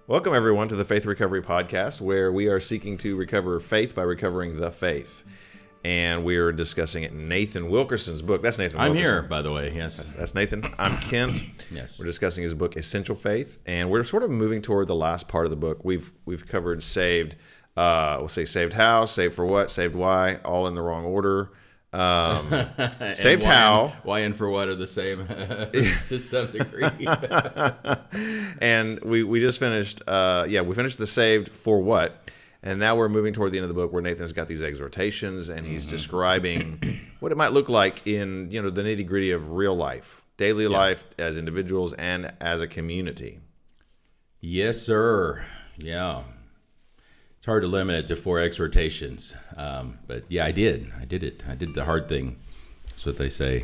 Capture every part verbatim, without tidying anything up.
Welcome, everyone, to the Faith Recovery Podcast, where we are seeking to recover faith by recovering the faith. And we are discussing it in Nathan Wilkerson's book. That's Nathan I'm Wilkerson. here, by the way, yes. That's, that's Nathan. I'm Kent. Yes. We're discussing his book, Essential Faith. And we're sort of moving toward the last part of the book. We've we've covered saved, uh, we'll say saved how, saved for what, saved why, all in the wrong order. Um, saved why how. And, why and for what are the same to some degree. And we, we just finished, uh, yeah, we finished the saved for what. And now we're moving toward the end of the book where Nathan's got these exhortations and he's mm-hmm. describing what it might look like in, you know, the nitty gritty of real life, daily yeah. life as individuals and as a community. Yes, sir. Yeah. It's hard to limit it to four exhortations. Um, but yeah, I did. I did it. I did the hard thing. That's what they say.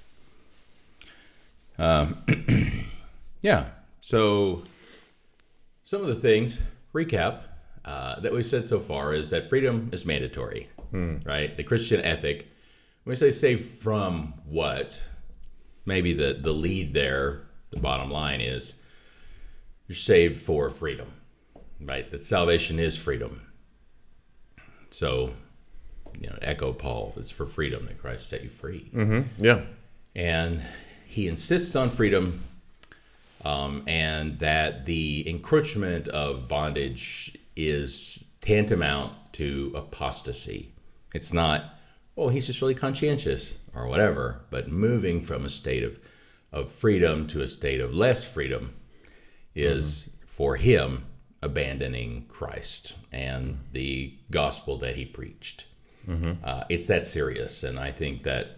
Um, yeah. So some of the things, recap, uh, that we've said so far is that freedom is mandatory, hmm. right? The Christian ethic. When we say save from what, maybe the, the lead there, the bottom line is you're saved for freedom. Right, that salvation is freedom. So, you know, echo Paul, it's for freedom that Christ set you free. Mm-hmm. Yeah. And he insists on freedom um, and that the encroachment of bondage is tantamount to apostasy. It's not, oh, he's just really conscientious or whatever, but moving from a state of, of freedom to a state of less freedom is mm-hmm. for him abandoning Christ and the gospel that he preached. Mm-hmm. Uh, it's that serious. And I think that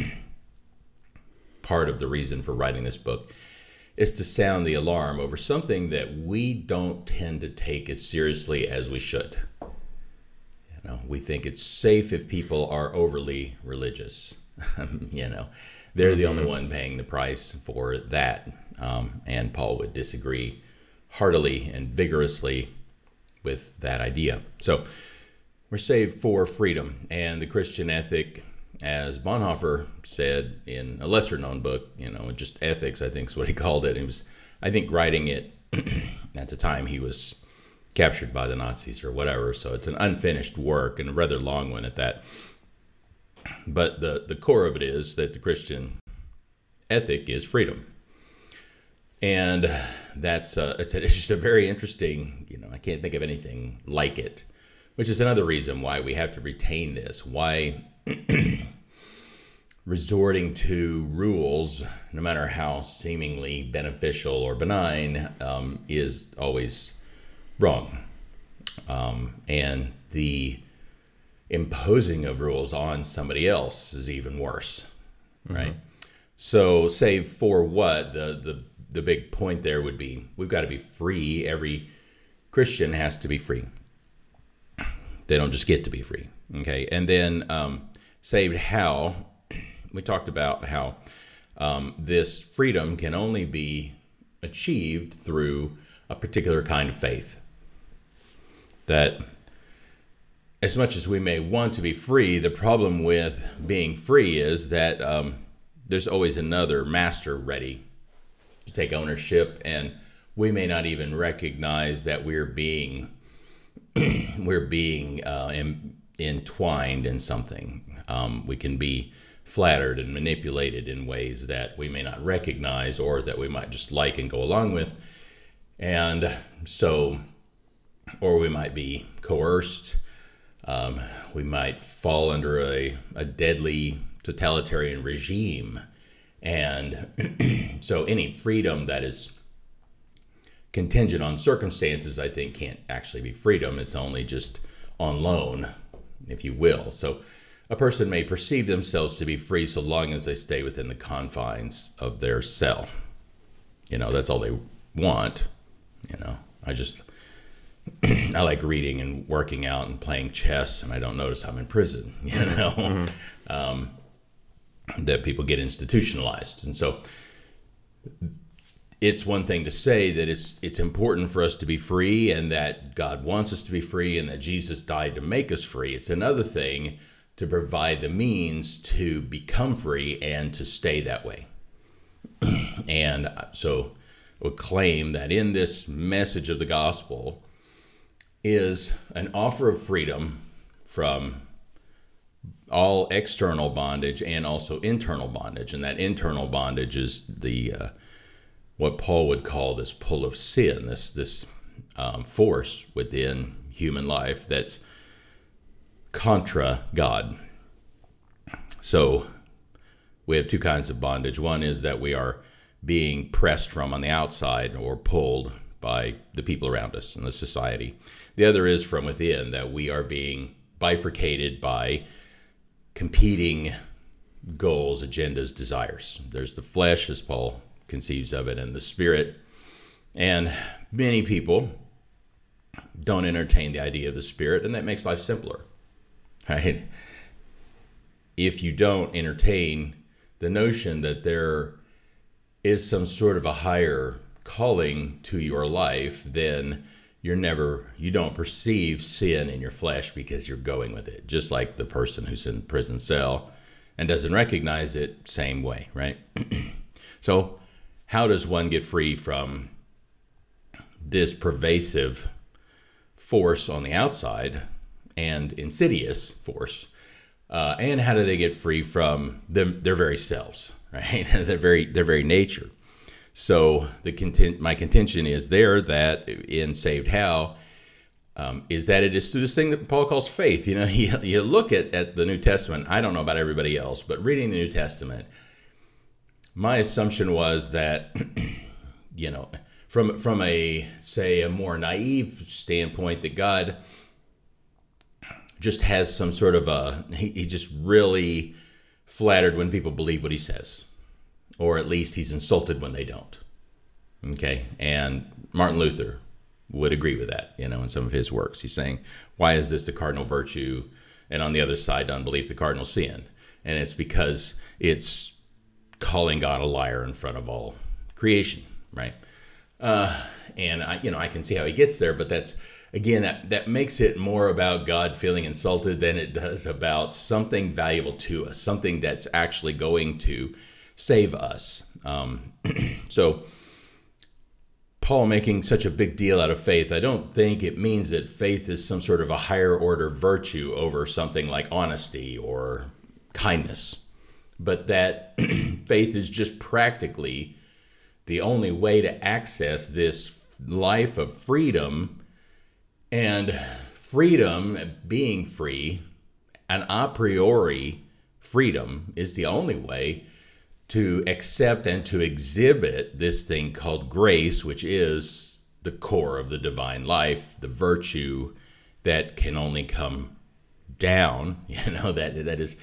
part of the reason for writing this book is to sound the alarm over something that we don't tend to take as seriously as we should. You know, we think it's safe if people are overly religious. you know, they're mm-hmm. the only one paying the price for that. Um, and Paul would disagree heartily and vigorously with that idea. So we're saved for freedom. And the Christian ethic, as Bonhoeffer said in a lesser known book, you know, just ethics, I think is what he called it. He was, I think, writing it at the time he was captured by the Nazis or whatever. So it's an unfinished work and a rather long one at that. But the, the core of it is that the Christian ethic is freedom. And that's uh, it's, a, it's just a very interesting, you know, I can't think of anything like it, which is another reason why we have to retain this, why resorting to rules, no matter how seemingly beneficial or benign, um, is always wrong. Um, and the imposing of rules on somebody else is even worse, mm-hmm. right? So save for what? The the The big point there would be we've got to be free. Every Christian has to be free. They don't just get to be free. Okay. And then um, saved how? We talked about how um, this freedom can only be achieved through a particular kind of faith. That as much as we may want to be free, the problem with being free is that um, there's always another master ready to take ownership, and we may not even recognize that we're being we're being uh, in, entwined in something. Um, we can be flattered and manipulated in ways that we may not recognize, or that we might just like and go along with, and so, or we might be coerced. Um, we might fall under a, a deadly totalitarian regime. And so any freedom that is contingent on circumstances, I think, can't actually be freedom. It's only just on loan, if you will. So a person may perceive themselves to be free so long as they stay within the confines of their cell. You know, that's all they want. You know, I just, I like reading and working out and playing chess, and I don't notice I'm in prison, you know. Mm-hmm. Um, that people get institutionalized. And so it's one thing to say that it's it's important for us to be free and that God wants us to be free and that Jesus died to make us free. It's another thing to provide the means to become free and to stay that way. And so would claim that in this message of the gospel is an offer of freedom from all external bondage and also internal bondage. And that internal bondage is the uh, what Paul would call this pull of sin, this this um, force within human life that's contra God. So we have two kinds of bondage. One is that we are being pressed from on the outside or pulled by the people around us in the society. The other is from within, that we are being bifurcated by competing goals, agendas, desires. There's the flesh, as Paul conceives of it, and the spirit. And many people don't entertain the idea of the spirit, and that makes life simpler, right? If you don't entertain the notion that there is some sort of a higher calling to your life, then you're never, you don't perceive sin in your flesh because you're going with it. Just like the person who's in prison cell and doesn't recognize it, same way, right? So how does one get free from this pervasive force on the outside and insidious force? Uh, and how do they get free from them, their very selves, right? their very their very nature. So the content, my contention is there that in Saved How um, is that it is through this thing that Paul calls faith. You know, you, you look at, at the New Testament. I don't know about everybody else, but reading the New Testament, my assumption was that, you know, from from a say a more naive standpoint, that God just has some sort of a, he, he just really flattered when people believe what he says, or at least he's insulted when they don't. Okay, and Martin Luther would agree with that, you know, in some of his works. He's saying, why is this the cardinal virtue, and on the other side, unbelief the cardinal sin? And it's because it's calling God a liar in front of all creation, right? Uh, and I, you know, I can see how he gets there, but that's, again, that, that makes it more about God feeling insulted than it does about something valuable to us, something that's actually going to save us. Um, so Paul making such a big deal out of faith, I don't think it means that faith is some sort of a higher order virtue over something like honesty or kindness, but that faith is just practically the only way to access this life of freedom. And freedom, being free, an a priori freedom, is the only way to accept and to exhibit this thing called grace, which is the core of the divine life, the virtue that can only come down, you know, that that is.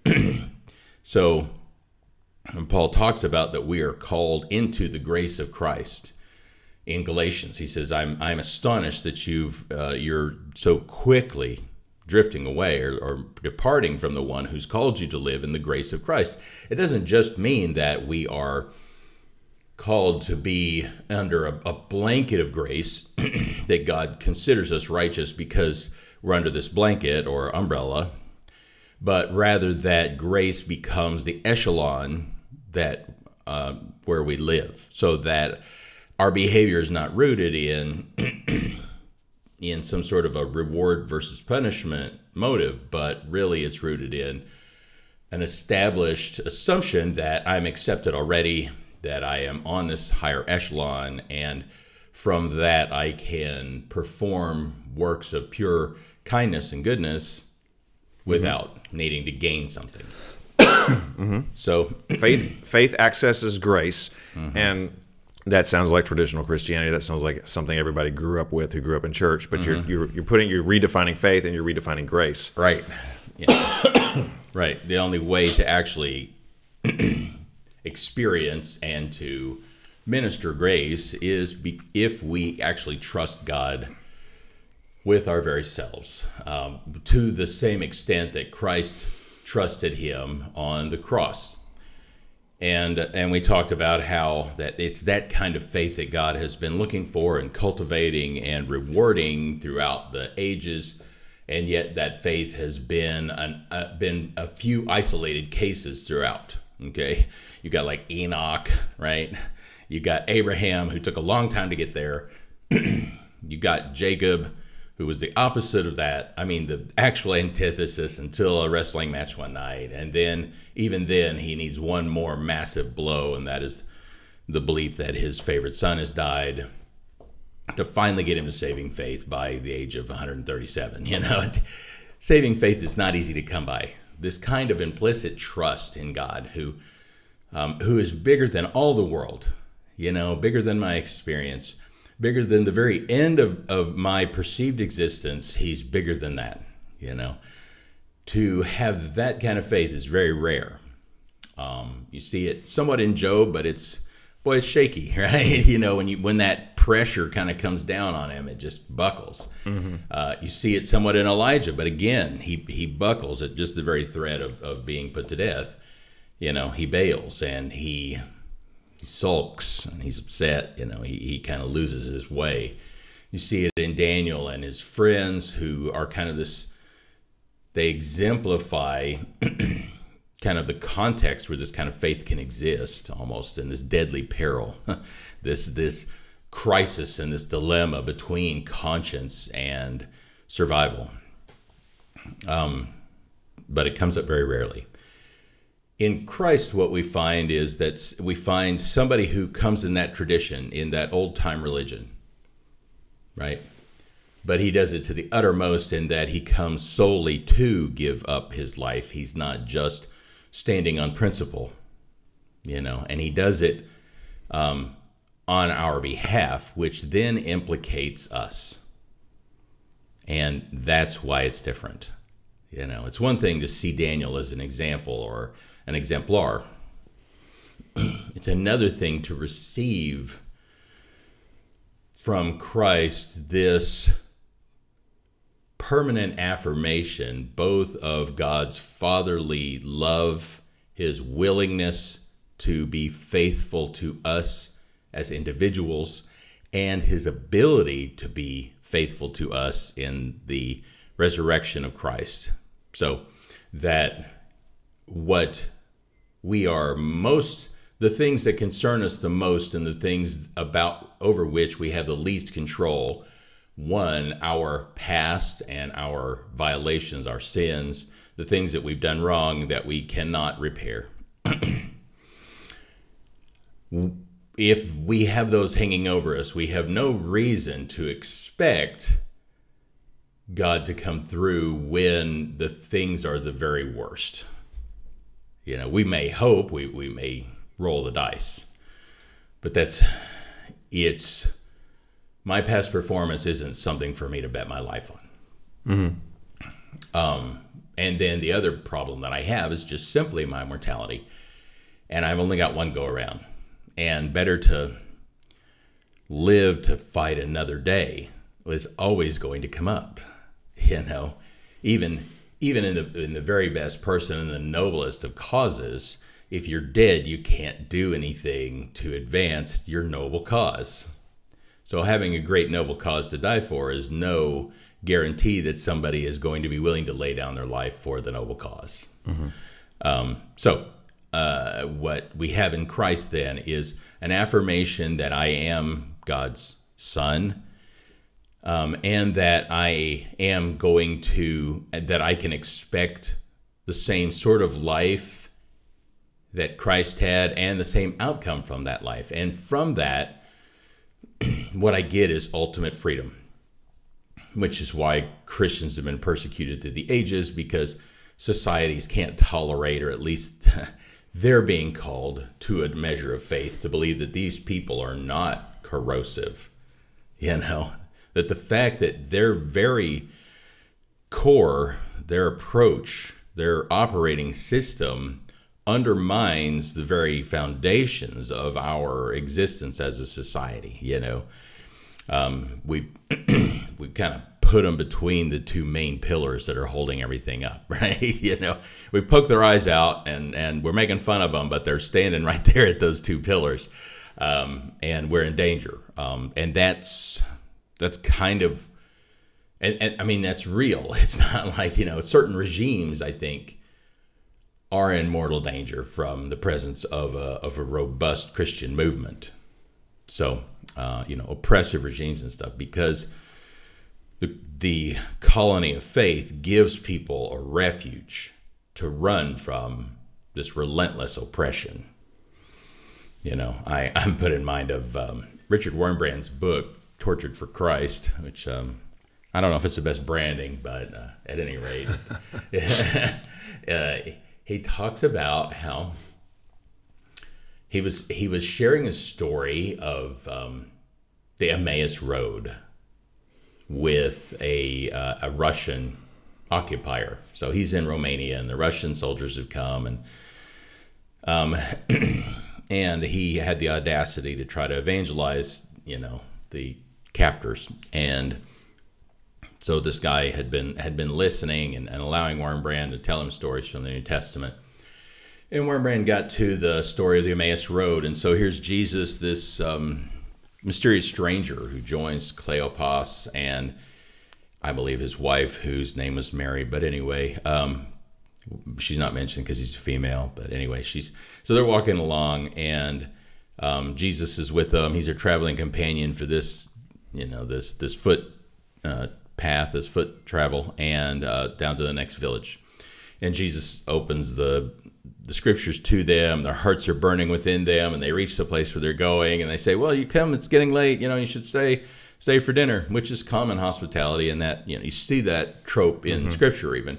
So when Paul talks about that we are called into the grace of Christ. In Galatians, he says, I'm I'm astonished that you've uh, you're so quickly drifting away or, or departing from the one who's called you to live in the grace of Christ. It doesn't just mean that we are called to be under a, a blanket of grace, that God considers us righteous because we're under this blanket or umbrella, but rather that grace becomes the echelon that uh, where we live, so that our behavior is not rooted in in some sort of a reward versus punishment motive, but really it's rooted in an established assumption that I'm accepted already, that I am on this higher echelon, and from that I can perform works of pure kindness and goodness without mm-hmm. needing to gain something. mm-hmm. So faith faith accesses grace, mm-hmm. and that sounds like traditional Christianity. That sounds like something everybody grew up with who grew up in church. But mm-hmm. you're, you're you're putting you're redefining faith and you're redefining grace. Right. Yeah. Right. The only way to actually experience and to minister grace is be, if we actually trust God with our very selves, um, to the same extent that Christ trusted him on the cross. And and we talked about how that it's that kind of faith that God has been looking for and cultivating and rewarding throughout the ages, and yet that faith has been an, uh, been a few isolated cases throughout. Okay, you got like Enoch, right? You got Abraham, who took a long time to get there. You got Jacob, who was the opposite of that. I mean, the actual antithesis until a wrestling match one night. And then, even then, he needs one more massive blow, and that is the belief that his favorite son has died, to finally get him to saving faith by the age of one hundred thirty-seven. You know, saving faith is not easy to come by. This kind of implicit trust in God, who um, who is bigger than all the world, you know, bigger than my experience, bigger than the very end of, of my perceived existence. He's bigger than that, you know. To have that kind of faith is very rare. Um, you see it somewhat in Job, but it's, boy, it's shaky, right? You know, when you when that pressure kind of comes down on him, it just buckles. Mm-hmm. Uh, you see it somewhat in Elijah, but again, he he buckles at just the very threat of, of being put to death. You know, he bails and he, he sulks and he's upset. You know, he, he kind of loses his way. You see it in Daniel and his friends, who are kind of this, they exemplify kind of the context where this kind of faith can exist, almost in this deadly peril, this this crisis and this dilemma between conscience and survival. Um, but it comes up very rarely. In Christ, what we find is that we find somebody who comes in that tradition, in that old-time religion, right? But he does it to the uttermost in that he comes solely to give up his life. He's not just standing on principle, you know, and he does it um, on our behalf, which then implicates us. And that's why it's different. You know, it's one thing to see Daniel as an example or an exemplar. It's another thing to receive from Christ this permanent affirmation, both of God's fatherly love, his willingness to be faithful to us as individuals, and his ability to be faithful to us in the resurrection of Christ. So that what we are most, the things that concern us the most and the things about over which we have the least control, one, our past and our violations, our sins, the things that we've done wrong that we cannot repair. If we have those hanging over us, we have no reason to expect God to come through when the things are the very worst. You know, we may hope, we, we may roll the dice, but that's, it's, my past performance isn't something for me to bet my life on. Mm-hmm. Um, and then the other problem that I have is just simply my mortality. And I've only got one go around. And better to live to fight another day was always going to come up. You know, even even in the in the very best person, in the noblest of causes, if you're dead, you can't do anything to advance your noble cause. So having a great noble cause to die for is no guarantee that somebody is going to be willing to lay down their life for the noble cause. Mm-hmm. Um, so uh, what we have in Christ then is an affirmation that I am God's son, um, and that I am going to, that I can expect the same sort of life that Christ had and the same outcome from that life. And from that, what I get is ultimate freedom, which is why Christians have been persecuted through the ages, because societies can't tolerate, or at least they're being called to a measure of faith to believe that these people are not corrosive. You know, that the fact that their very core, their approach, their operating system undermines the very foundations of our existence as a society. You know, um, we've we've kind of put them between the two main pillars that are holding everything up, right? You know, we've poked their eyes out and and we're making fun of them, but they're standing right there at those two pillars, um, and we're in danger. Um, and that's that's kind of, and, and I mean that's real. It's not like, you know, certain regimes, I think, are in mortal danger from the presence of a, of a robust Christian movement. So, uh, you know, oppressive regimes and stuff, because the, the colony of faith gives people a refuge to run from this relentless oppression. You know, I, I'm put in mind of um, Richard Wurmbrand's book, Tortured for Christ, which um, I don't know if it's the best branding, but uh, at any rate, uh, he talks about how he was he was sharing a story of um, the Emmaus Road with a uh, a Russian occupier. So he's in Romania, and the Russian soldiers have come, and um, and he had the audacity to try to evangelize, you know, the captors. And so this guy had been had been listening and, and allowing Wurmbrand to tell him stories from the New Testament. And Wurmbrand got to the story of the Emmaus Road, and so here's Jesus, this um, mysterious stranger who joins Cleopas and I believe his wife, whose name was Mary. But anyway, um, she's not mentioned because he's a female. But anyway, she's so they're walking along, and um, Jesus is with them. He's their traveling companion for this, you know, this this foot uh, path, this foot travel, and uh, down to the next village. And Jesus opens the the scriptures to them. Their hearts are burning within them, and they reach the place where they're going, and they say, "Well, you come. It's getting late. You know, you should stay." Stay for dinner, which is common hospitality, and that, you know, you see that trope in mm-hmm. Scripture even.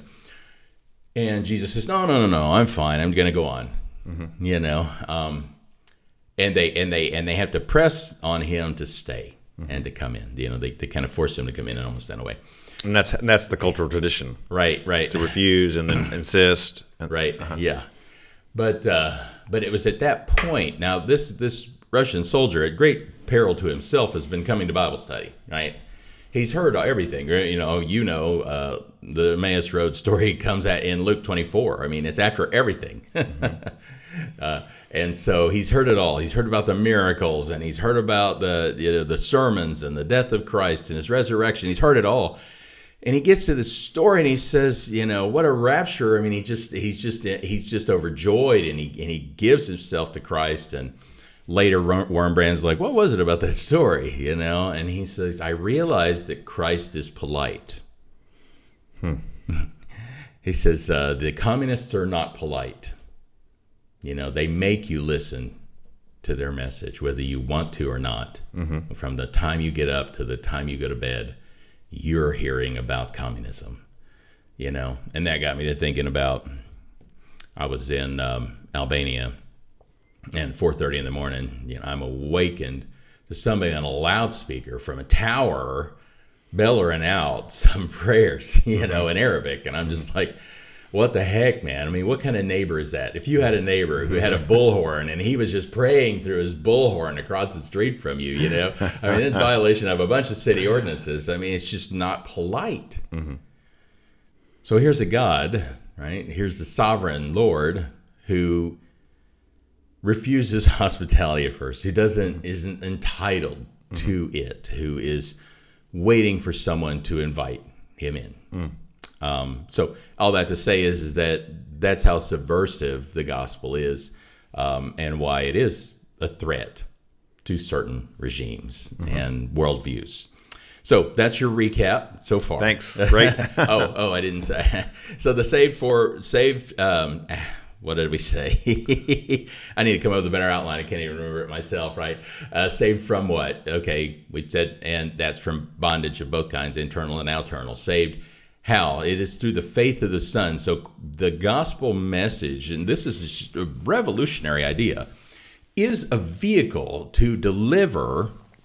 And Jesus says, "No, no, no, no, I'm fine. I'm going to go on." Mm-hmm. You know, um, and they and they and they have to press on him to stay mm-hmm. and to come in. You know, they, they kind of force him to come in and almost in a way. And that's and that's the cultural tradition, right? Right. To refuse and then insist, right? Uh-huh. Yeah, but uh, but it was at that point. Now this this Russian soldier, at great peril to himself, has been coming to Bible study, right? He's heard everything, you know. You know, uh, the Emmaus Road story comes at in Luke twenty-four. I mean, it's after everything, mm-hmm. uh, and so he's heard it all. He's heard about the miracles, and he's heard about the you know, the sermons and the death of Christ and his resurrection. He's heard it all, and he gets to this story, and he says, you know, what a rapture! I mean, he just he's just he's just overjoyed, and he and he gives himself to Christ. And later, Wurmbrand's like, "What was it about that story?" You know, and he says, "I realized that Christ is polite." Hmm. He says, uh, "The communists are not polite. You know, they make you listen to their message, whether you want to or not. Mm-hmm. From the time you get up to the time you go to bed, you're hearing about communism." You know, and that got me to thinking about, I was in um, Albania. And four thirty in the morning, you know, I'm awakened to somebody on a loudspeaker from a tower bellowing out some prayers, you know, in Arabic. And I'm just like, what the heck, man? I mean, what kind of neighbor is that? If you had a neighbor who had a bullhorn and he was just praying through his bullhorn across the street from you, you know, I mean, it's violation of a bunch of city ordinances. I mean, it's just not polite. Mm-hmm. So here's a God, right? Here's the sovereign Lord who refuses hospitality at first, who doesn't isn't entitled mm-hmm. to it, who is waiting for someone to invite him in. Mm. Um, so all that to say is is that that's how subversive the gospel is, um, and why it is a threat to certain regimes mm-hmm. and worldviews. So that's your recap so far. Thanks. Great. oh, oh, I didn't say. So the saved for saved. Um, What did we say? I need to come up with a better outline. I can't even remember it myself, right? Uh, saved from what? Okay, we said, and that's from bondage of both kinds, internal and external. Saved how? It is through the faith of the Son. So the gospel message, and this is just a revolutionary idea, is a vehicle to deliver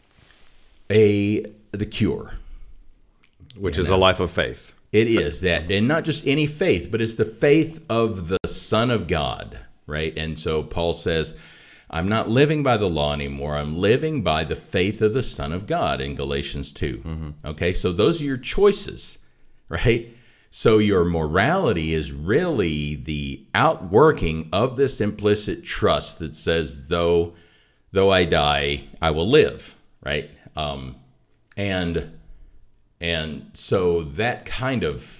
a the cure. Which is know? a life of faith. It is that, and not just any faith, but it's the faith of the Son of God, right? And so Paul says, I'm not living by the law anymore. I'm living by the faith of the Son of God in Galatians two. Mm-hmm. Okay, so those are your choices, right? So your morality is really the outworking of this implicit trust that says, though, though I die, I will live, right? Um, and... And so that kind of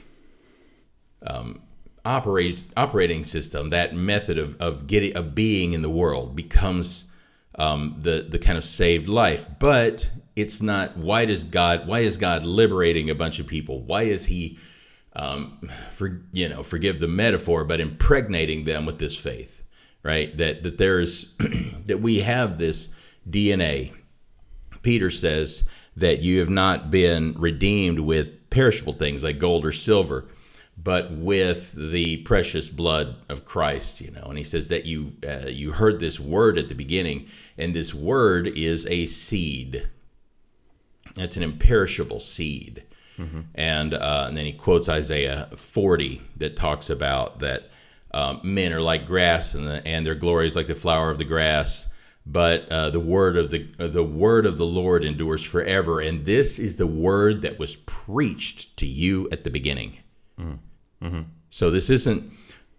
um, operate, operating system, that method of of getting of being in the world, becomes um, the the kind of saved life. But it's not. Why does God? Why is God liberating a bunch of people? Why is He, um, for you know, forgive the metaphor, but impregnating them with this faith, right? That that there's that we have this D N A. Peter says that you have not been redeemed with perishable things like gold or silver, but with the precious blood of Christ, you know. And he says that you uh, you heard this word at the beginning, and this word is a seed. It's an imperishable seed. Mm-hmm. And uh, and then he quotes Isaiah forty that talks about that um, men are like grass, and the, and their glory is like the flower of the grass. But uh, the word of the uh, the word of the Lord endures forever, and this is the word that was preached to you at the beginning. Mm-hmm. Mm-hmm. So this isn't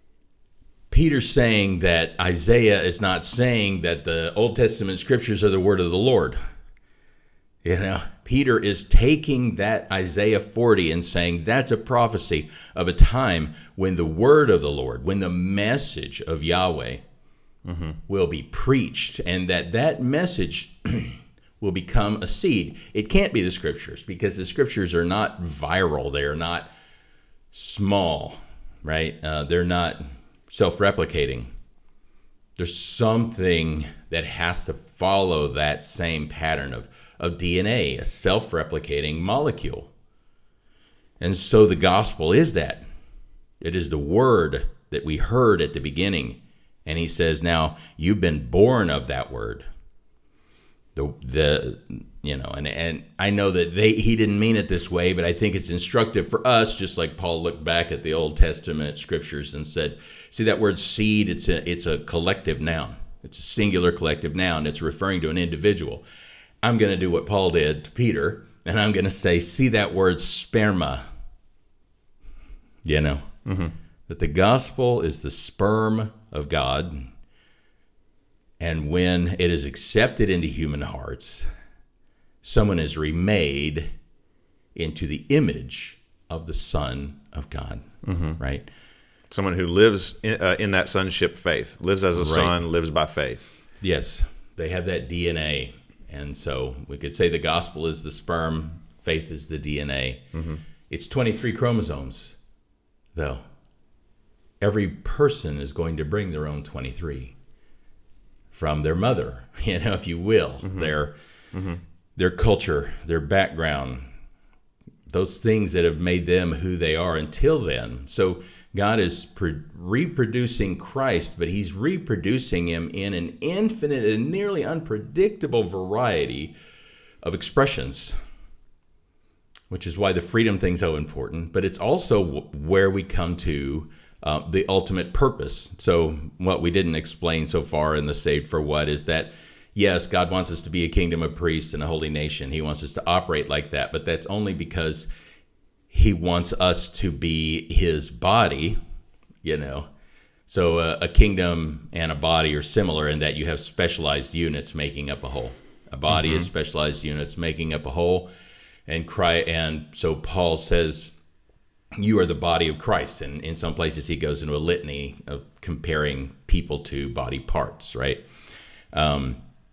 Peter saying that Isaiah is not saying that the Old Testament scriptures are the word of the Lord. You know, Peter is taking that Isaiah forty and saying that's a prophecy of a time when the word of the Lord, when the message of Yahweh mm-hmm. will be preached, and that that message will become a seed. It can't be the scriptures, because the scriptures are not viral. They are not small, right? Uh, they're not self-replicating. There's something that has to follow that same pattern of, of D N A, a self-replicating molecule. And so the gospel is that. It is the word that we heard at the beginning. And he says, now you've been born of that word. The the you know, and, and I know that they he didn't mean it this way, but I think it's instructive for us, just like Paul looked back at the Old Testament scriptures and said, see that word seed, it's a it's a collective noun. It's a singular collective noun. It's referring to an individual. I'm going to do what Paul did to Peter, and I'm going to say, see that word sperma. You know, mm-hmm. that the gospel is the sperm of God. And when it is accepted into human hearts, someone is remade into the image of the Son of God, mm-hmm. right? Someone who lives in, uh, in that sonship faith, lives as a right. son, lives by faith. Yes, they have that D N A. And so we could say the gospel is the sperm, faith is the D N A. Mm-hmm. It's twenty-three chromosomes, though. Every person is going to bring their own twenty-three from their mother, you know, if you will, mm-hmm. their mm-hmm. their culture, their background, those things that have made them who they are until then. So God is pre- reproducing Christ, but he's reproducing him in an infinite and nearly unpredictable variety of expressions, which is why the freedom thing's so important. But it's also w- where we come to Uh, the ultimate purpose. So what we didn't explain so far in the Saved for What is that, yes, God wants us to be a kingdom of priests and a holy nation. He wants us to operate like that, but that's only because he wants us to be his body, you know. So uh, a kingdom and a body are similar in that you have specialized units making up a whole. A body mm-hmm. is specialized units making up a whole. And cry, and so Paul says, you are the body of Christ. And in some places he goes into a litany of comparing people to body parts, right? Um,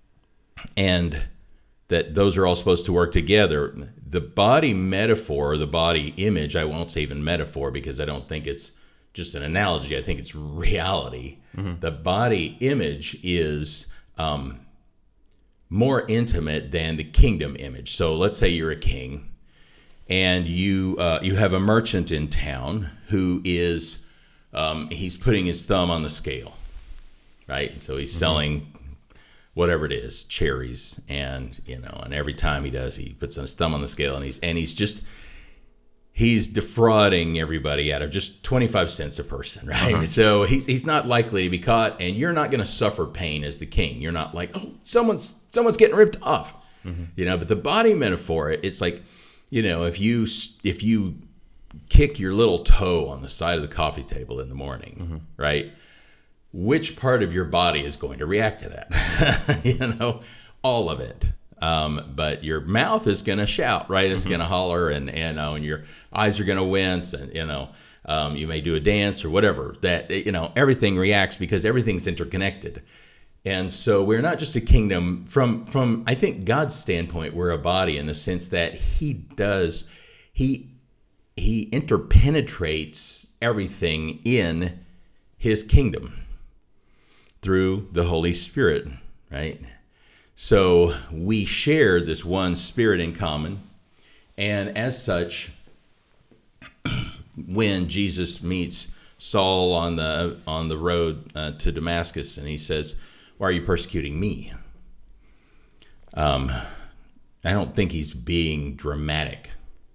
and that those are all supposed to work together. The body metaphor, or the body image, I won't say even metaphor because I don't think it's just an analogy. I think it's reality. Mm-hmm. The body image is um, more intimate than the kingdom image. So let's say you're a king, and you uh, you have a merchant in town who is, um, he's putting his thumb on the scale, right? So he's mm-hmm. selling whatever it is, cherries, and, you know, and every time he does, he puts his thumb on the scale, and he's and he's just, he's defrauding everybody out of just twenty-five cents a person, right? Uh-huh. So he's he's not likely to be caught, and you're not going to suffer pain as the king. You're not like, oh, someone's someone's getting ripped off, mm-hmm. you know. But the body metaphor, it's like, you know, if you if you kick your little toe on the side of the coffee table in the morning, mm-hmm. right? Which part of your body is going to react to that? You know, all of it. Um, but your mouth is going to shout, right? It's mm-hmm. going to holler, and, and, uh, and your eyes are going to wince, and, you know, um, you may do a dance or whatever. That, you know, everything reacts because everything's interconnected. And so we're not just a kingdom from, from, I think, God's standpoint, we're a body in the sense that he does, he, he interpenetrates everything in his kingdom through the Holy Spirit, right? So we share this one spirit in common. And as such, when Jesus meets Saul on the on the road uh, to Damascus, and he says, "Why are you persecuting me?" Um, I don't think he's being dramatic.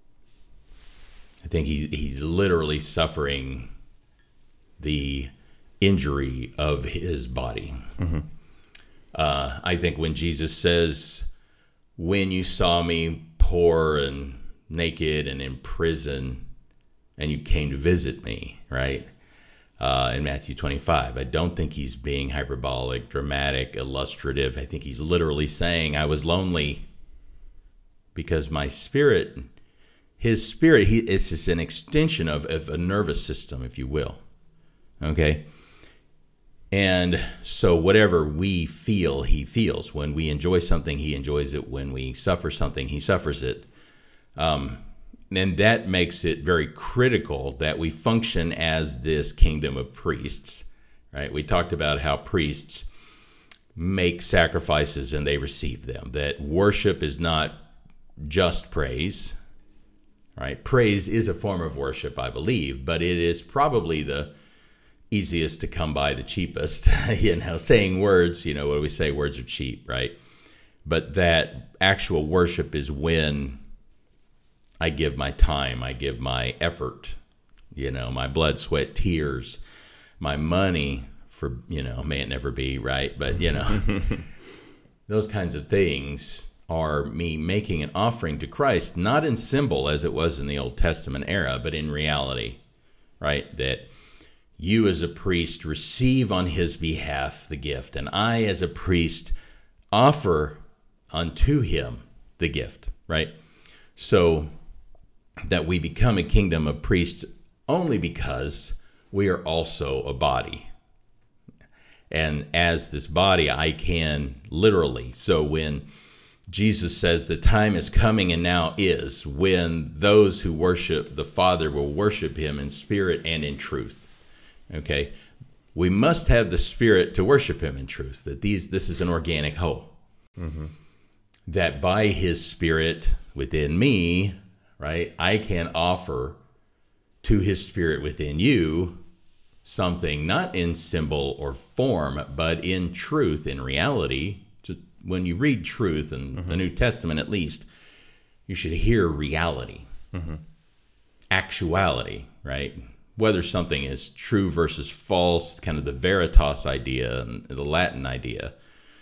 I think he, he's literally suffering the injury of his body. Mm-hmm. Uh, I think when Jesus says, "When you saw me poor and naked and in prison, and you came to visit me," right? Uh, in Matthew twenty-five, I don't think he's being hyperbolic, dramatic, illustrative. I think he's literally saying, I was lonely because my spirit, his spirit, he, it's just an extension of, of a nervous system, if you will. Okay? And so whatever we feel, he feels. When we enjoy something, he enjoys it. When we suffer something, he suffers it. Um, and that makes it very critical that we function as this kingdom of priests, right? We talked about how priests make sacrifices and they receive them. That worship is not just praise, right? Praise is a form of worship, I believe, but it is probably the easiest to come by, the cheapest. You know, saying words, you know, what do we say? Words are cheap, right? But that actual worship is when I give my time, I give my effort, you know, my blood, sweat, tears, my money for, you know, may it never be, right? But, you know, those kinds of things are me making an offering to Christ, not in symbol as it was in the Old Testament era, but in reality, right? That you as a priest receive on his behalf the gift, and I as a priest offer unto him the gift, right? So that we become a kingdom of priests only because we are also a body. And as this body, I can literally, so when Jesus says the time is coming and now is when those who worship the Father will worship him in spirit and in truth. Okay? We must have the spirit to worship him in truth, that these this is an organic whole. Mm-hmm. That by his spirit within me, right, I can offer to his spirit within you something not in symbol or form, but in truth, in reality. To, when you read truth in mm-hmm. the New Testament, at least, you should hear reality, mm-hmm. actuality, right? Whether something is true versus false, kind of the veritas idea and the Latin idea,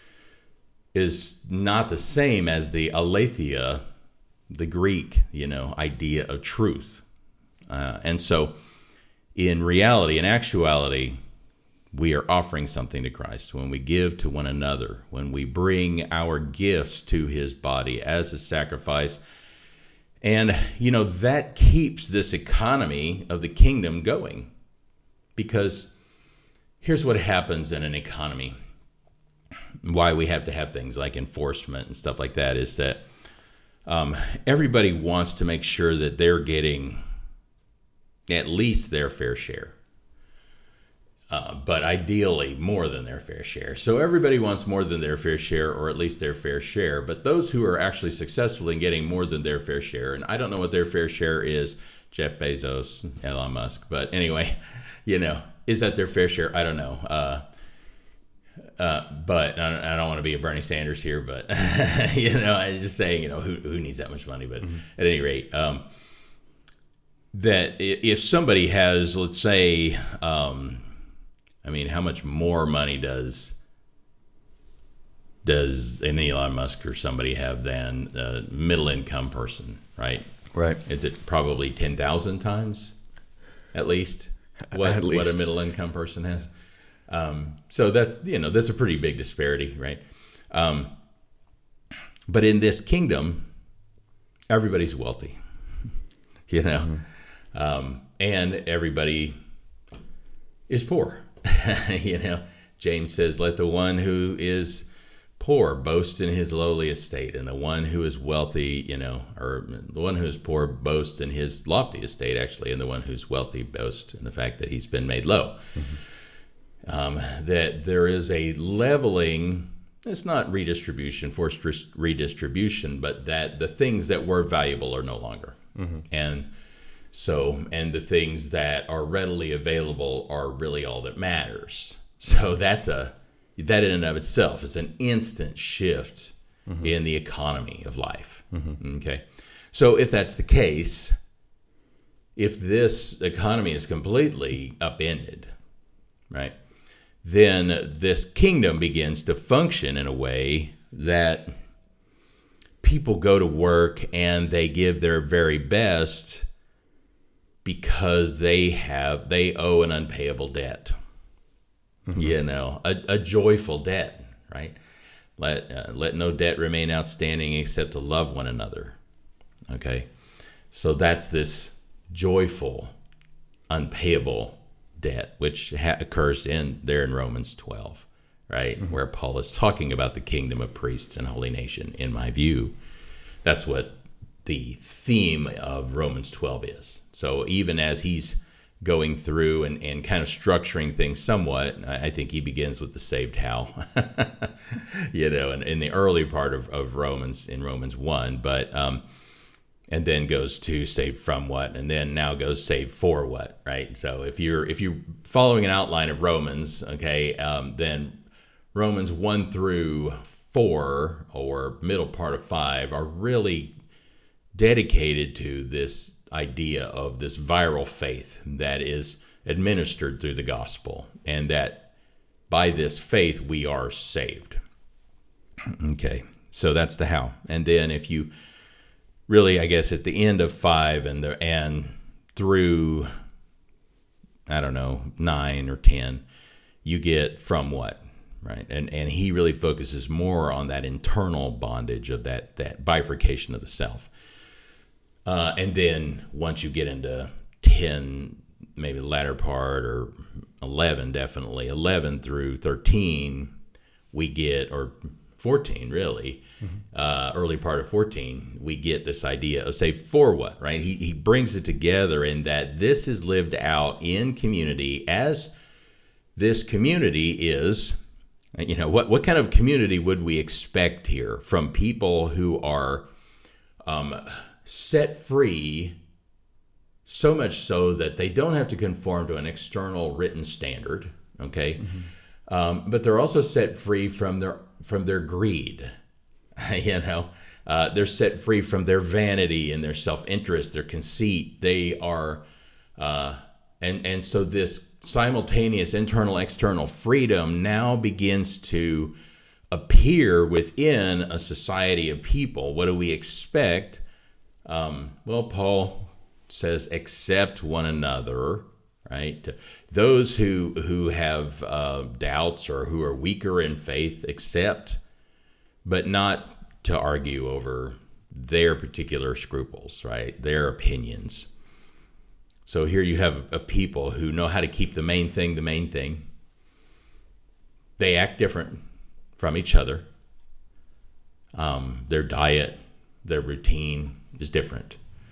is not the same as the aletheia, the Greek, you know, idea of truth. Uh, and so in reality, in actuality, we are offering something to Christ when we give to one another, when we bring our gifts to his body as a sacrifice. And, you know, that keeps this economy of the kingdom going. Because here's what happens in an economy. Why we have to have things like enforcement and stuff like that is that um, everybody wants to make sure that they're getting at least their fair share. Uh, but ideally more than their fair share. So everybody wants more than their fair share, or at least their fair share. But those who are actually successful in getting more than their fair share, and I don't know what their fair share is, Jeff Bezos, Elon Musk, but anyway, you know, is that their fair share? I don't know. Uh, uh, but I don't, I don't want to be a Bernie Sanders here, but, you know, I'm just saying, you know, who, who needs that much money? But mm-hmm. at any rate, um, that if somebody has, let's say, um, I mean, how much more money does does an Elon Musk or somebody have than a middle income person, right? Right. Is it probably ten thousand times at least what, at least what a middle income person has? Um, so that's, you know, that's a pretty big disparity, right? Um, but in this kingdom, everybody's wealthy, you know, mm-hmm. um, and everybody is poor. You know, James says, let the one who is poor boast in his lowly estate, and the one who is wealthy, you know, or the one who is poor boast in his lofty estate, actually, and the one who's wealthy boast in the fact that he's been made low. Mm-hmm. Um, that there is a leveling, it's not redistribution, forced redistribution, but that the things that were valuable are no longer. Mm-hmm. And so, and the things that are readily available are really all that matters. So that's a, that in and of itself is an instant shift mm-hmm. in the economy of life. Mm-hmm. Okay. So if that's the case, if this economy is completely upended, right, then this kingdom begins to function in a way that people go to work and they give their very best because they have, they owe an unpayable debt. Mm-hmm. You know, a, a joyful debt, right? Let uh, let no debt remain outstanding except to love one another. Okay, so that's this joyful, unpayable debt, which ha- occurs in there in Romans twelve, right, mm-hmm. where Paul is talking about the kingdom of priests and holy nation. In my view, that's what the theme of Romans twelve is. So even as he's going through and, and kind of structuring things somewhat, I think he begins with the saved how, you know, in, in the early part of, of Romans, in Romans one, but, um, and then goes to saved from what, and then now goes saved for what, right? So if you're, if you're following an outline of Romans, okay, um, then Romans one through four, or middle part of five, are really dedicated to this idea of this viral faith that is administered through the gospel, and that by this faith we are saved. Okay, so that's the how. And then if you really, I guess, at the end of five and the and through, I don't know, nine or ten, you get from what, right? And and he really focuses more on that internal bondage of that that bifurcation of the self. Uh, and then once you get into ten, maybe the latter part, or eleven, definitely, eleven through thirteen, we get, or fourteen really, mm-hmm. uh, early part of fourteen, we get this idea of say for what, right? He, he brings it together in that this is lived out in community as this community is, you know, what, what kind of community would we expect here from people who are um, set free, so much so that they don't have to conform to an external written standard, okay? Mm-hmm. Um, but they're also set free from their from their greed, you know? Uh, they're set free from their vanity and their self-interest, their conceit. They are, uh, and and so this simultaneous internal-external freedom now begins to appear within a society of people. What do we expect? Um, well, Paul says, accept one another, right? Those who who have uh, doubts or who are weaker in faith, accept, but not to argue over their particular scruples, right? Their opinions. So here you have a people who know how to keep the main thing the main thing. They act different from each other. Um, their diet, their routine is different.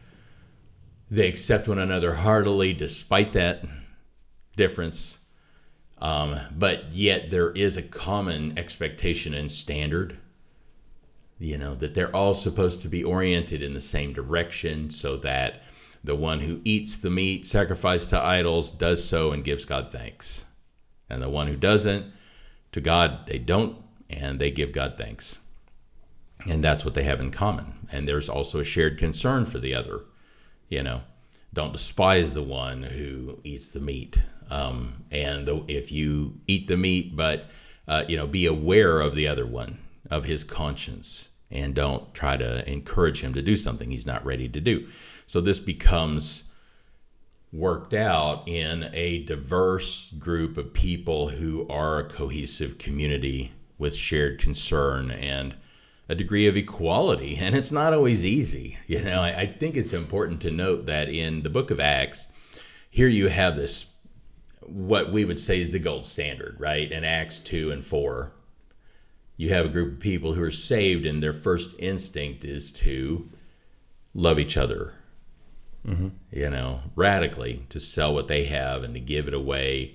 They accept one another heartily despite that difference, um, but yet there is a common expectation and standard, you know, that they're all supposed to be oriented in the same direction, so that the one who eats the meat sacrificed to idols does so and gives God thanks, and the one who doesn't, to God they don't, and they give God thanks. And that's what they have in common. And there's also a shared concern for the other. You know, don't despise the one who eats the meat. Um, and the, if you eat the meat, but, uh, you know, be aware of the other one, of his conscience, and don't try to encourage him to do something he's not ready to do. So this becomes worked out in a diverse group of people who are a cohesive community with shared concern and a degree of equality. And it's not always easy. You know, I, I think it's important to note that in the book of Acts, here you have this what we would say is the gold standard, right? In Acts two and four, you have a group of people who are saved, and their first instinct is to love each other, mm-hmm. you know, radically, to sell what they have and to give it away,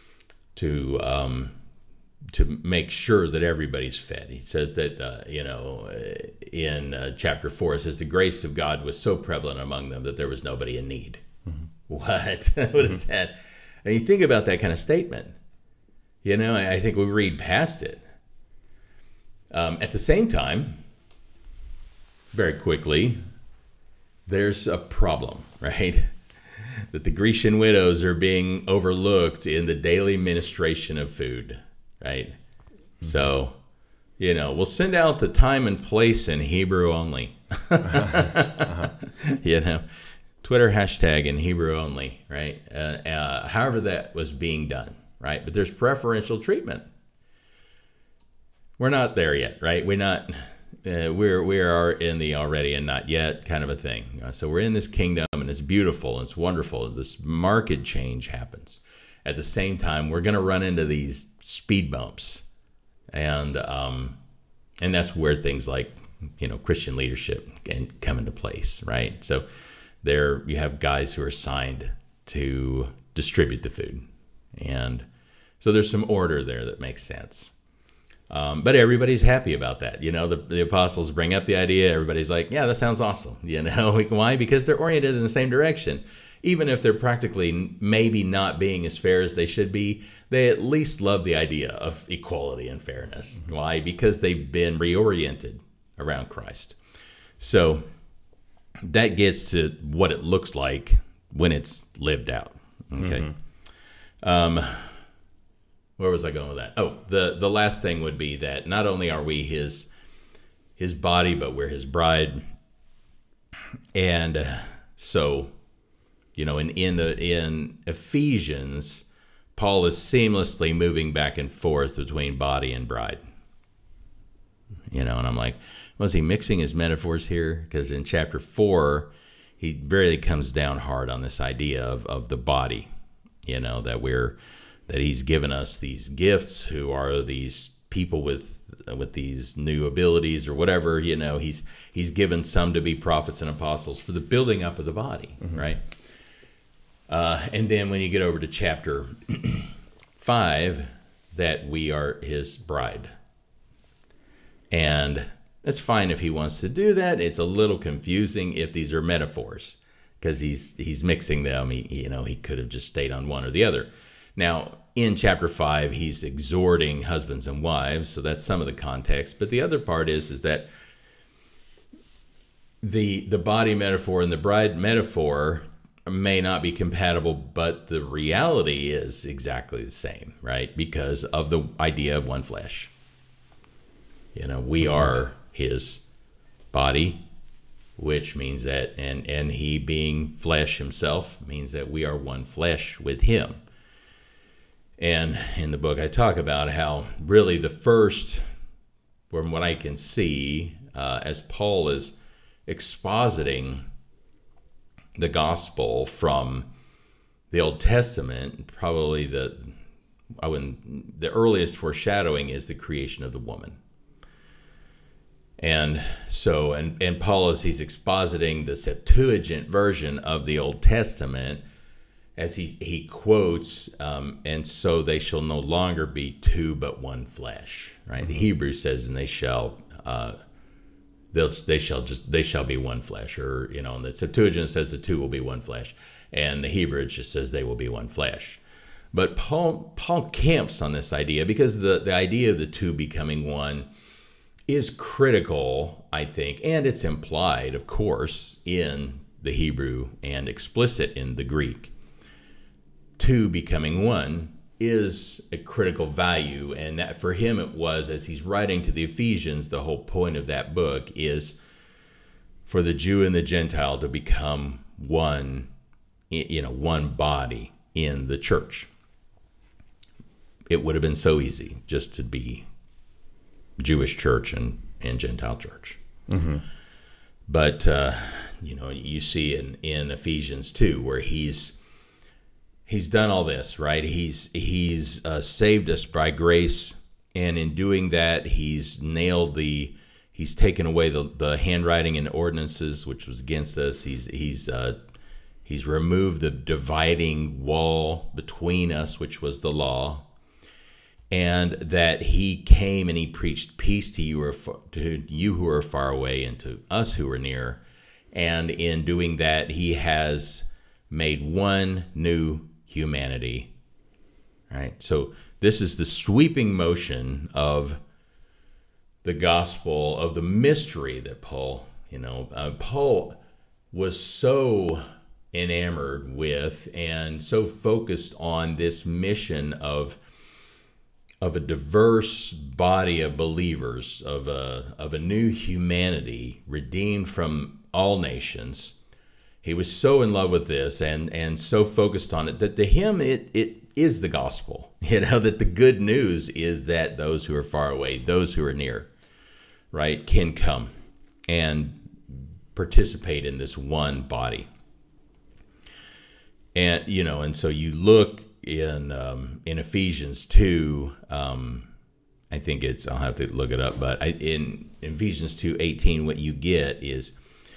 to um, to make sure that everybody's fed. He says that, uh, you know, in uh, chapter four, it says the grace of God was so prevalent among them that there was nobody in need. Mm-hmm. What? What is mm-hmm. that? And you think about that kind of statement, you know, I think we read past it. Um, at the same time, very quickly, there's a problem, right? That the Grecian widows are being overlooked in the daily ministration of food, right? Mm-hmm. So, you know, we'll send out the time and place in Hebrew only. uh-huh. You know, Twitter hashtag in Hebrew only, right? Uh, uh, however that was being done, right? But there's preferential treatment. We're not there yet, right? We're not. Uh, we're we are in the already and not yet kind of a thing. Uh, so we're in this kingdom, and it's beautiful, and it's wonderful. And this marked change happens. At the same time, we're going to run into these speed bumps, and um, and that's where things like, you know, Christian leadership can come into place, right? So there you have guys who are assigned to distribute the food, and so there's some order there that makes sense. Um, but everybody's happy about that. You know, the, the apostles bring up the idea. Everybody's like, yeah, that sounds awesome. You know, why? Because they're oriented in the same direction. Even if they're practically maybe not being as fair as they should be, they at least love the idea of equality and fairness. Mm-hmm. Why? Because they've been reoriented around Christ. So that gets to what it looks like when it's lived out. Okay. Mm-hmm. Um, Where was I going with that? Oh, the, the last thing would be that not only are we his his body, but we're his bride. And uh, so, you know, in, in the in Ephesians, Paul is seamlessly moving back and forth between body and bride. You know, and I'm like, was he mixing his metaphors here? Because in chapter four, he really comes down hard on this idea of, of the body, you know, that we're that he's given us these gifts, who are these people with with these new abilities or whatever. You know, he's he's given some to be prophets and apostles for the building up of the body, mm-hmm. right? Uh, and then when you get over to chapter five, that we are his bride. And it's fine if he wants to do that. It's a little confusing if these are metaphors, because he's he's mixing them. He, you know, he could have just stayed on one or the other. Now, in chapter five, he's exhorting husbands and wives, so that's some of the context. But the other part is, is that the the body metaphor and the bride metaphor may not be compatible, but the reality is exactly the same, right? Because of the idea of one flesh. You know, we are his body, which means that, and, and he being flesh himself means that we are one flesh with him. And in the book, I talk about how really the first, from what I can see, uh, as Paul is expositing the gospel from the Old Testament, probably the I wouldn't, the earliest foreshadowing is the creation of the woman. And so, and, and Paul, as he's expositing the Septuagint version of the Old Testament, as he he quotes, um, and so they shall no longer be two but one flesh, right? Mm-hmm. The Hebrew says, and they shall, uh, they'll they shall just they shall be one flesh, or you know, and the Septuagint says the two will be one flesh, and the Hebrew just says they will be one flesh. But Paul Paul camps on this idea because the the idea of the two becoming one is critical, I think, and it's implied, of course, in the Hebrew and explicit in the Greek. Two becoming one is a critical value, and that for him it was, as he's writing to the Ephesians, the whole point of that book is for the Jew and the Gentile to become one, you know, one body in the church. It would have been so easy just to be Jewish church and, and Gentile church. Mm-hmm. But, uh, you know, you see in, in Ephesians two where he's he's done all this, right? He's he's uh, saved us by grace, and in doing that, he's nailed the, he's taken away the, the handwriting and ordinances which was against us. He's he's uh, he's removed the dividing wall between us, which was the law, and that he came and he preached peace to you or to you who are far away and to us who are near, and in doing that, he has made one new humanity, right? So this is the sweeping motion of the gospel, of the mystery that Paul, you know, uh, Paul was so enamored with and so focused on this mission of of a diverse body of believers, of a of a new humanity redeemed from all nations. He was so in love with this and and so focused on it that to him it it is the gospel. You know, that the good news is that those who are far away, those who are near, right, can come and participate in this one body. And, you know, and so you look in um, in Ephesians two, um, I think it's, I'll have to look it up, but I, in Ephesians two eighteen, what you get is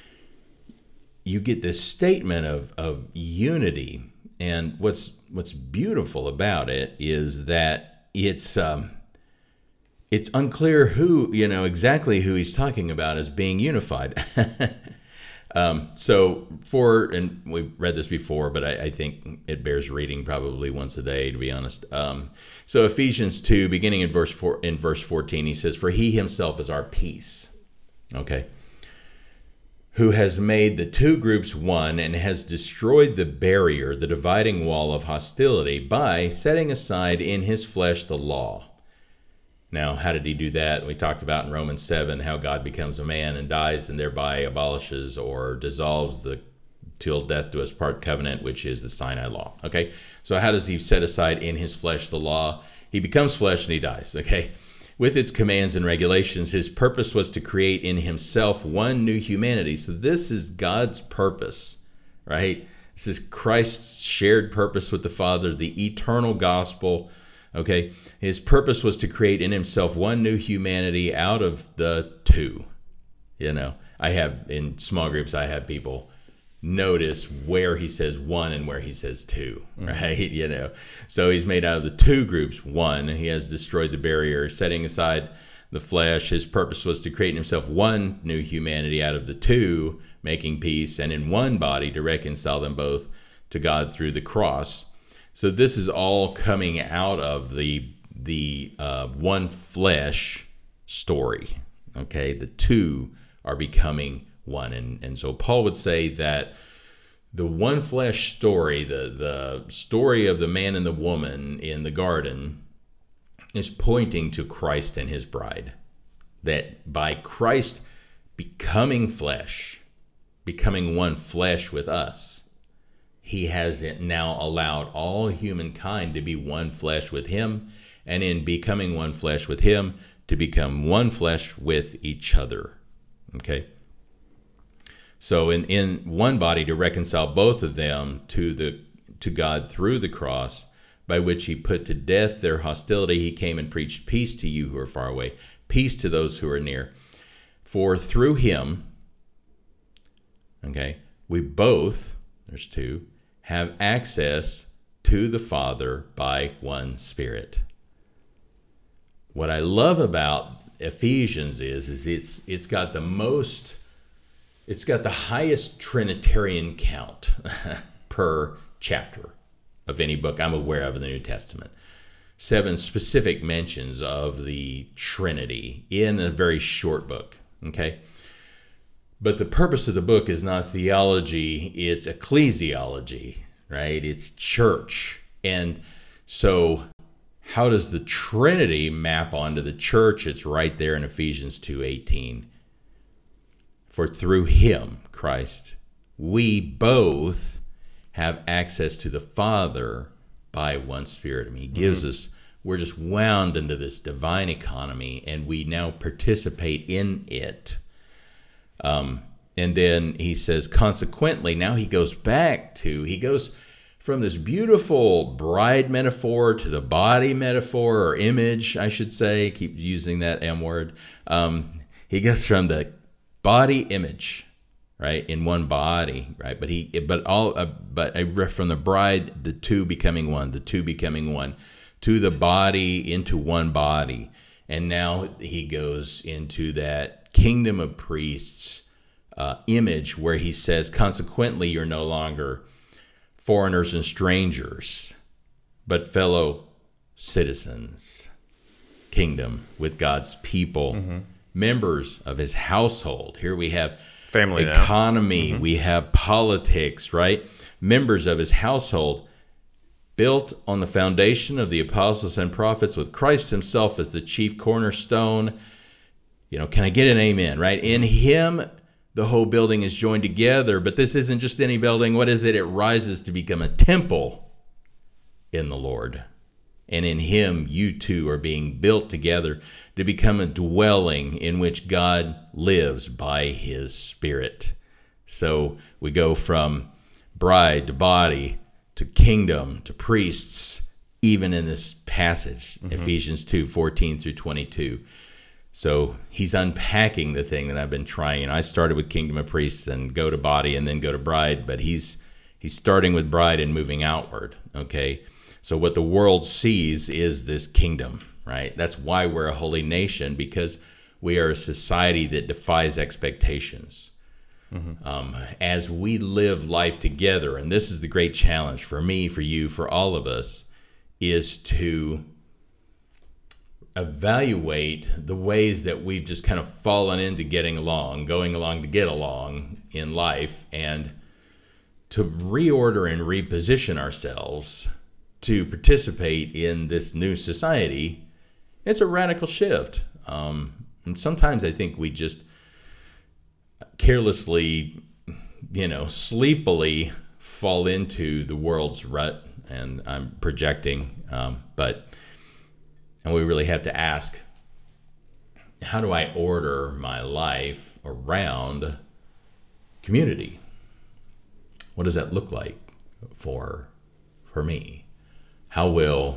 you get this statement of, of unity. And what's what's beautiful about it is that it's um, it's unclear who, you know, exactly who he's talking about as being unified. um, so for, and we've read this before, but I, I think it bears reading probably once a day, to be honest. Um, so Ephesians two, beginning in verse four, in verse fourteen, he says, "For he himself is our peace." Okay. "Who has made the two groups one and has destroyed the barrier, the dividing wall of hostility, by setting aside in his flesh the law." Now, how did he do that? We talked about in Romans seven how God becomes a man and dies and thereby abolishes or dissolves the till death do us part covenant, which is the Sinai law. Okay, so how does he set aside in his flesh the law? He becomes flesh and he dies. Okay. With its commands and regulations, his purpose was to create in himself one new humanity. So this is God's purpose, right? This is Christ's shared purpose with the Father, the eternal gospel, okay? His purpose was to create in himself one new humanity out of the two. You know, I have, in small groups, I have people notice where he says one and where he says two, right? Mm-hmm. You know, so he's made out of the two groups one, and he has destroyed the barrier, setting aside the flesh. His purpose was to create in himself one new humanity out of the two, making peace, and in one body to reconcile them both to God through the cross. So this is all coming out of the the uh, one flesh story. Okay, the two are becoming one. And, and so Paul would say that the one flesh story, the, the story of the man and the woman in the garden, is pointing to Christ and his bride. That by Christ becoming flesh, becoming one flesh with us, he has now allowed all humankind to be one flesh with him, and in becoming one flesh with him, to become one flesh with each other. Okay? So in, in one body to reconcile both of them to the to God through the cross, by which he put to death their hostility. He came and preached peace to you who are far away, peace to those who are near. For through him, okay, we both, there's two, have access to the Father by one Spirit. What I love about Ephesians is, is it's it's got the most... It's got the highest Trinitarian count per chapter of any book I'm aware of in the New Testament. Seven specific mentions of the Trinity in a very short book, okay? But the purpose of the book is not theology, it's ecclesiology, right? It's church. And so how does the Trinity map onto the church? It's right there in Ephesians two eighteen. For through him, Christ, we both have access to the Father by one Spirit. I mean, he gives mm-hmm. us, we're just wound into this divine economy, and we now participate in it. Um, and then he says, consequently, now he goes back to, he goes from this beautiful bride metaphor to the body metaphor, or image, I should say. Keep using that M word. Um, he goes from the body image, right, in one body, right? But he, but all, uh, but I, from the bride, the two becoming one, the two becoming one, to the body into one body, and now he goes into that kingdom of priests uh, image where he says, consequently, you're no longer foreigners and strangers, but fellow citizens, kingdom with God's people, mm-hmm. members of his household. Here we have family, economy, mm-hmm. we have politics, right? Members of his household, built on the foundation of the apostles and prophets, with Christ himself as the chief cornerstone. You know, can I get an amen, right? In him, the whole building is joined together, but this isn't just any building. What is it? It rises to become a temple in the Lord. And in him, you two are being built together to become a dwelling in which God lives by his Spirit. So we go from bride to body to kingdom to priests, even in this passage, mm-hmm. Ephesians two, fourteen through twenty-two. So he's unpacking the thing that I've been trying. I started with kingdom of priests and go to body and then go to bride, but he's he's starting with bride and moving outward, okay? So what the world sees is this kingdom, right? That's why we're a holy nation, because we are a society that defies expectations. Mm-hmm. Um, as we live life together, and this is the great challenge for me, for you, for all of us, is to evaluate the ways that we've just kind of fallen into getting along, going along to get along in life, and to reorder and reposition ourselves to participate in this new society. It's a radical shift. Um, and sometimes I think we just carelessly, you know, sleepily fall into the world's rut, and I'm projecting, um, but and we really have to ask, how do I order my life around community? What does that look like for for me? How will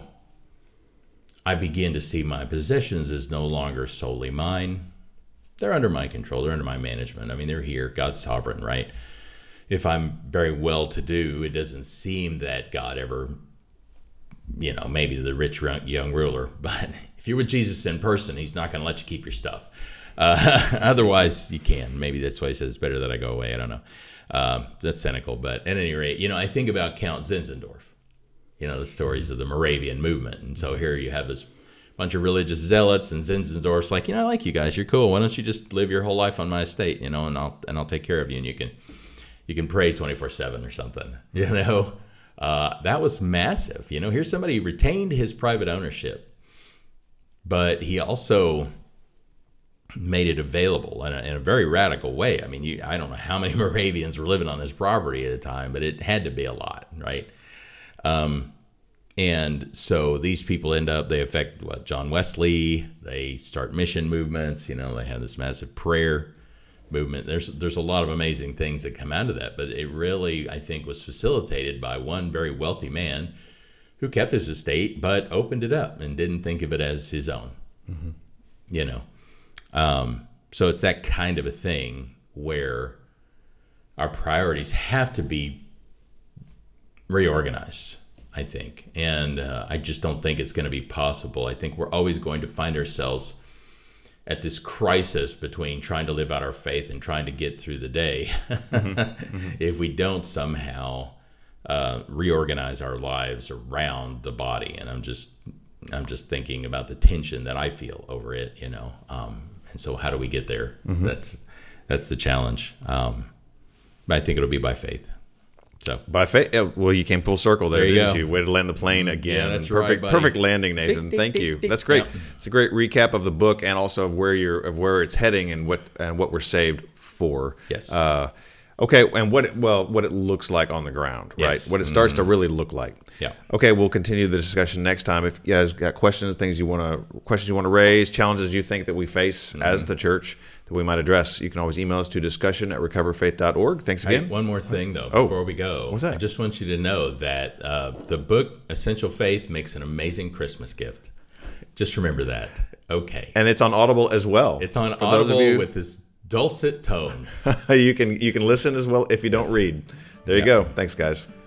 I begin to see my possessions as no longer solely mine? They're under my control. They're under my management. I mean, they're here. God's sovereign, right? If I'm very well-to-do, it doesn't seem that God ever, you know, maybe the rich young ruler, but if you're with Jesus in person, he's not going to let you keep your stuff. Uh, otherwise, you can. Maybe that's why he says it's better that I go away. I don't know. Uh, that's cynical, but at any rate, you know, I think about Count Zinzendorf, you know, the stories of the Moravian movement. And so here you have this bunch of religious zealots, and Zinzendorf's like, you know, I like you guys. You're cool. Why don't you just live your whole life on my estate, you know, and I'll and I'll take care of you, and you can you can pray twenty-four seven or something, you know. Uh, that was massive. You know, here's somebody who retained his private ownership, but he also made it available in a, in a very radical way. I mean, you, I don't know how many Moravians were living on his property at a time, but it had to be a lot, right? Um, and so these people end up, they affect what, John Wesley, they start mission movements, you know, they have this massive prayer movement. There's there's a lot of amazing things that come out of that, but it really, I think, was facilitated by one very wealthy man who kept his estate but opened it up and didn't think of it as his own. Mm-hmm. You know, um, so it's that kind of a thing where our priorities have to be reorganized, I think, and uh, I just don't think it's going to be possible. I think we're always going to find ourselves at this crisis between trying to live out our faith and trying to get through the day mm-hmm. Mm-hmm. if we don't somehow uh, reorganize our lives around the body. And I'm just I'm just thinking about the tension that I feel over it, you know. Um, and so how do we get there? Mm-hmm. That's that's the challenge. Um, but I think it'll be by faith. So by faith, well, you came full circle there, there you didn't go. you? Way to land the plane again. Yeah, that's perfect, right, perfect landing, Nathan. Ding, Thank ding, you. ding, That's great. Yep. It's a great recap of the book and also of where you're, of where it's heading and what and what we're saved for. Yes. Uh, okay, and what it, well, what it looks like on the ground, right? Yes. What it starts mm-hmm. to really look like. Yeah. Okay, we'll continue the discussion next time. If you guys got questions, things you want to questions you want to raise, challenges you think that we face mm-hmm. as the church, that we might address, you can always email us to discussion at recover faith dot org. Thanks again. Hey, one more thing, though, Oh, before we go. what's that? I just want you to know that uh, the book Essential Faith makes an amazing Christmas gift. Just remember that. Okay. And it's on Audible as well. It's on For Audible those of you, with this dulcet tones. you can you can listen as well if you don't read. There you Yeah. go. Thanks, guys.